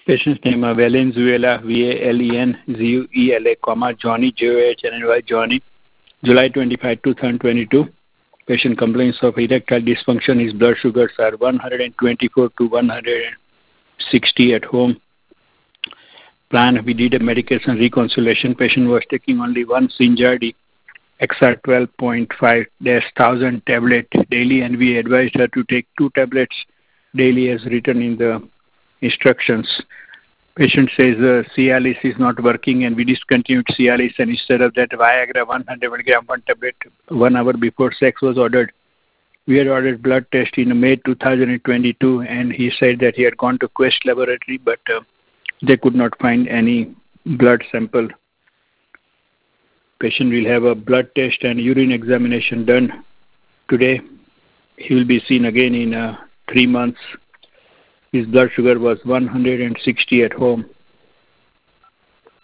Patient's name Valenzuela, Valenzuela, Johnny, J-O-H-N-Y, Johnny, July 25, 2022. Patient complaints of erectile dysfunction. His blood sugars are 124 to 160 at home. Plan, we did a medication reconciliation. Patient was taking only one Synjardy XR 12.5-1000 tablet daily, and we advised her to take 2 tablets daily as written in the instructions. Patient says Cialis is not working, and we discontinued Cialis, and instead of that, Viagra 100 milligram, 1 tablet 1 hour before sex was ordered. We had ordered blood test in May 2022, and he said that he had gone to Quest Laboratory, but they could not find any blood sample. Patient will have a blood test and urine examination done today. He will be seen again in 3 months. His blood sugar was 160 at home.